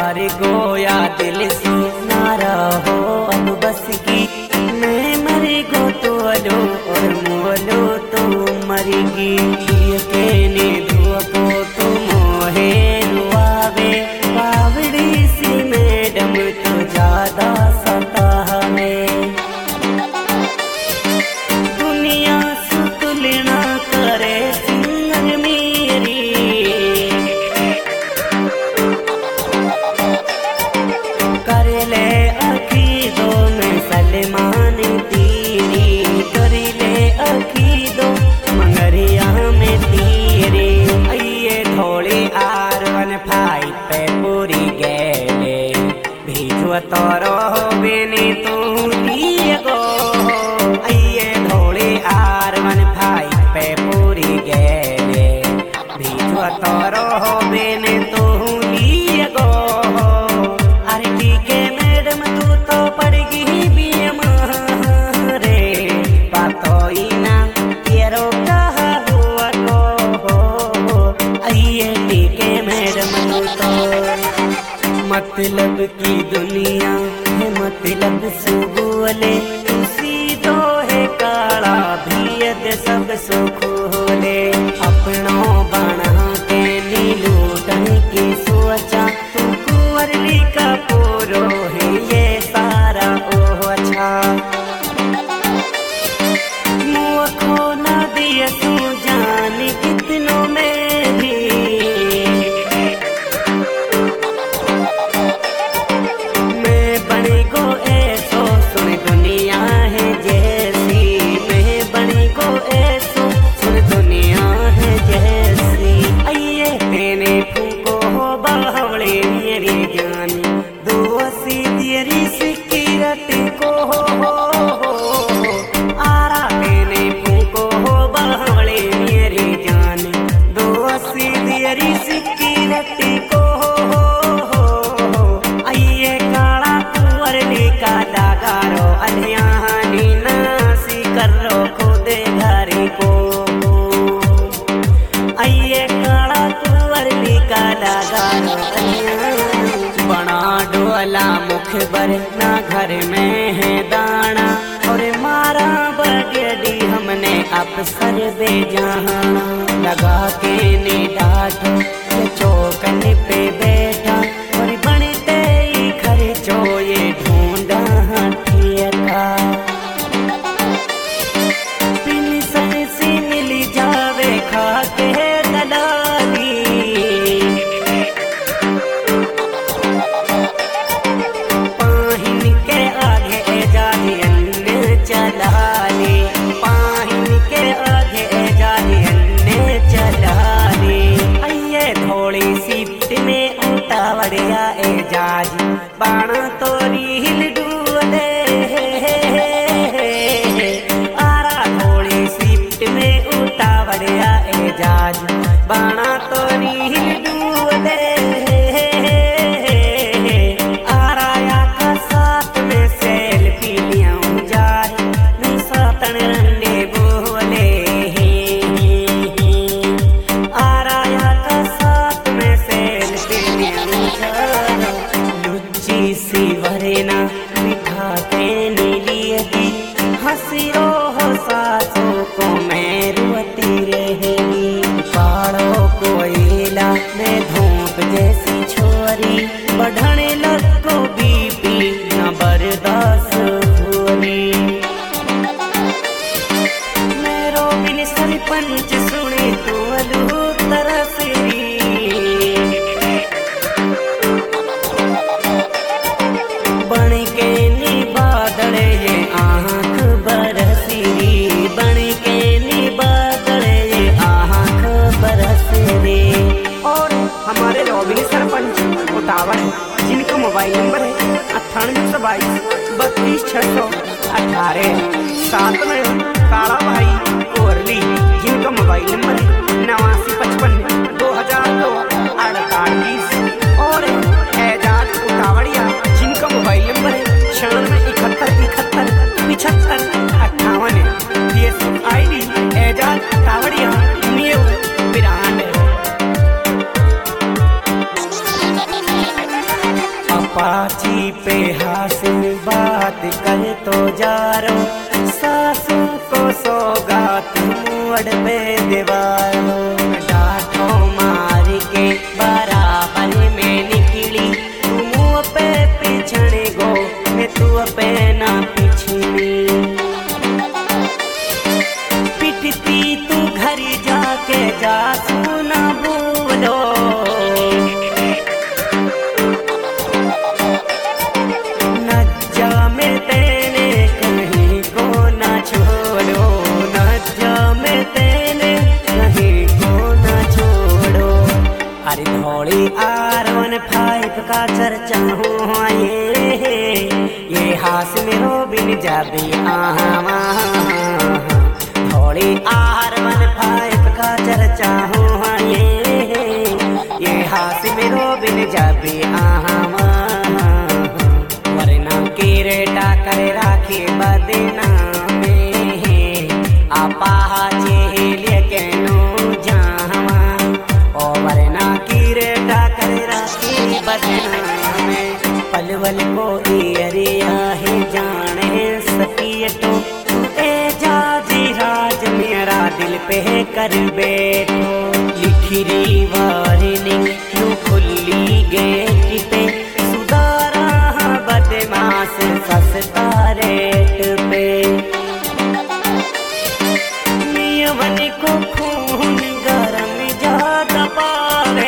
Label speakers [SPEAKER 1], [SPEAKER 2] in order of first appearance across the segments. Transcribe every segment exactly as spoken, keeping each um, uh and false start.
[SPEAKER 1] हार गोया दिल से ना रहो अब बस की, मैं मरी गो तो अलो और मोलो तो मरेगी। के ने धुपो तो मोहे रुआवे, बावड़ी सी मैडम तो ज्यादा सता हमें। दुनिया से तुलना करे सिंगर मेरी, कर ले अकीदों में सलमान तेरी, कर ले अकीदों मंगरिया में तेरे। ये थोड़ी आर वन फाइव पे पूरी गेले, भेजो तोरो बेनी तू दिए गो। ये थोड़ी आर वन फाइव पे पूरी गेले, भेजो तोरो बेनी तू दिए गो। अरे ठीक है मैडम तू तो पड़गी भी हमारे, बातो ही ना तेरो कहा हुआ को। आइए ठीक है मैडम तू तो, मतलब की दुनिया है मतलब से बोले, सीधो है काला भीयत सब सो खोले। अपनों बना के नीलूटन की सोचा, तू कुंवरली का पोरो है ये सारा ओ अच्छा। मुँह खो ना दिया तू जान कितनों में भी, मैं बनी को ऐसो सुन दुनिया है जैसी, मैं बनी को ऐसो सुन दुनिया है जैसी। आइए तेने फूको हो बावड़े मेरी जान, दोसी तेरी सिकिरत को हो हो हो। आरा तेने फूको हो बावड़े मेरी जान, दोसी तेरी सिकिरत को हो हो। आइए काला कुंवरली का दागारो, अलियानी नासी करो खुद घरी को। आइए काला कुंवरली का दागारो, बना डोला मुख बर ना घर में है दाना, और मारा बगड़ी हमने अफसर बेजाना। लगा के ने डांटो चौकन पे बैठा, और बनते ही खर्चो ये ढूंढा ठियका। पेंशन से मिल जावे खा के दलाली, पाहिन के आगे एजाजी अन्य चला ले, पाहिन के आगे एजाजी अन्य चला ले। आइए थोड़ी शिफ्ट में उतावड़िया एजाजी, बाणा तोरी हिल डूले। आरा थोड़ी शिफ्ट में उतावड़िया एजाजी, बाणा तोरी हिल डूले। आराया का साथ में सेल्फी लिया जाए, नहीं सातन रंडे बोले। आराया का साथ में सेल्फी लिया जाए, लुच्ची सी वरना बिठा के नीलियती, हंसी रो हो सासों को मैं रुअती रहेगी। पाड़ो कोयला में धूप जैसी छोरी, बढ़ने लगो बीपी न बर्दाश्त हुई। मेरो बिन सरपंच सुने तो अलू तरसरी, बन के नी बादल ये आँख बरसरी, बन के नी बादल ये आँख बरसरी। और हमारे रोबिन सरपंच उतावड़, जिनका मोबाइल नंबर है अट्ठानवे सौ बाईस बत्तीस छह सौ अठारह। साथ में काला भाई कोरली, जिनका मोबाइल नंबर है नवासी पचपन दो हजार दो अड़तालीस। और एजाज उतावड़िया, जिनका मोबाइल नंबर है छियानवे इकहत्तर इकहत्तर पिछहत्तर अट्ठावन। आई डी एजाज उतावड़िया न्यू बिरांड। पाची पे हासिल बात कर तो जारो, सासू को सौगात मुड़ पे दीवारो। डांटो मार के बराबर में निकली, मुँह पे पिछड़े गो मैं तू पे ना पिछली। पिटती तू घर जाके जा सुना बोलो, धौली आर वन फाइव का चर्चा हुआ ये ये हास मेरो बिन जाबी आहा। धौली आर वन फाइव का चर्चा हुआ ये ये हास मेरो बिन जाबी आहा। वरना केरेटा करे राखी बदना में आपा चेलिए के नो जावा। ओ वरना पलवल को एरिया है जाने सकी तो ए जाजी राज मेरा दिल पे कर बैठो। लिखी वार्निंग यू खुली गेट पे, सुधारा बदमाश सस्ता रेट पे। नियमन को खून गरम ज्यादा पावे,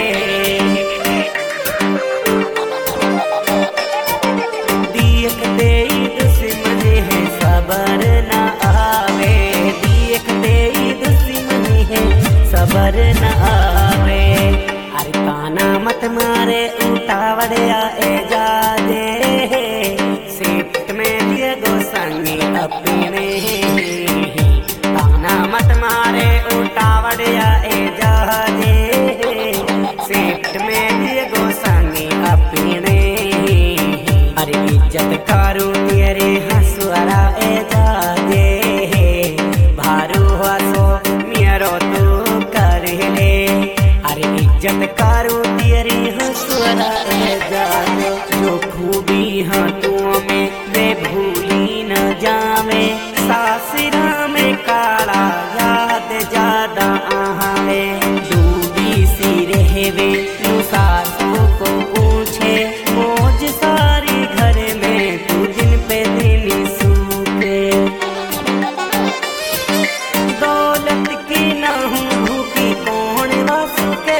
[SPEAKER 1] सबर न आवे। अरे ताना मत मारे उतावड़िया ए जा दे, सिफ्ट में दिए गो संगी अपने। ताना मत मारे उतावड़िया ए जा दे, सिफ्ट में दिए गो संगी अपने। अरे इज्जत करू तेरे हंसुआरा ए जा दे, भारू हसो मेरो तू इज्जत कारो तेरी हंसुरा ए जानो। जो खूबी हाथों में वे भूली न जावे, सासरा में काला याद ज्यादा आवे। डूबी सी रहवे सासों को पूछे, मौज सारी घर में तू दिन पे दिन सूखे। दौलत की न हूँ भूखी कौन वासु के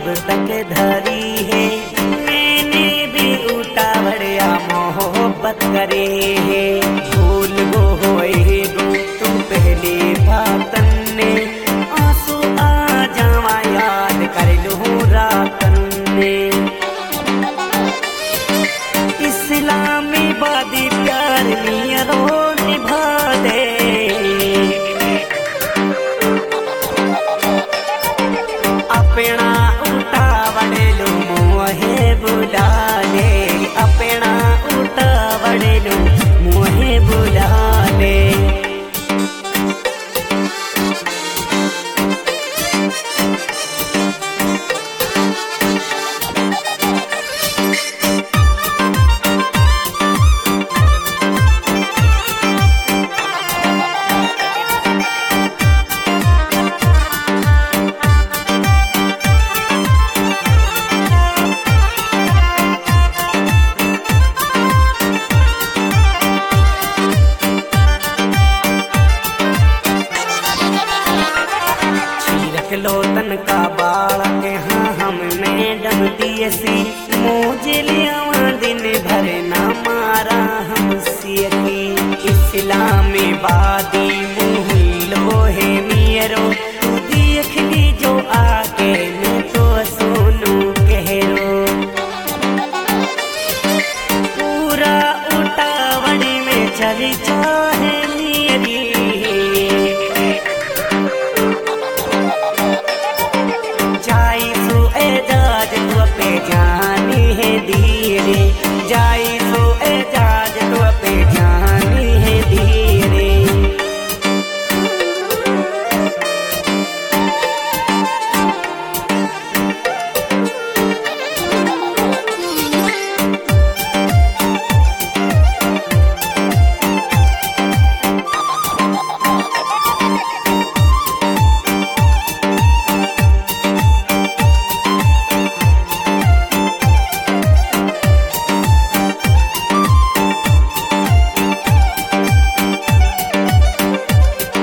[SPEAKER 1] अब तक धरी है, मैंने भी उतावड़िया मोहब्बत करे है। भूल गो होए गो तू पहले बातन ने, आंसू आ जावा याद कर लूं रातन ने। इस्लामी बादी प्यार नियरो निभा दे, अपना उतावड़े लो मोहे बुला ले, अपना उतावड़े लो मोहे बुला ले। लोतन का बाल के हाँ हम मैडम दियसी, मुझे लिया दिन भर ना मारा हम सियकी। इस्लामी बात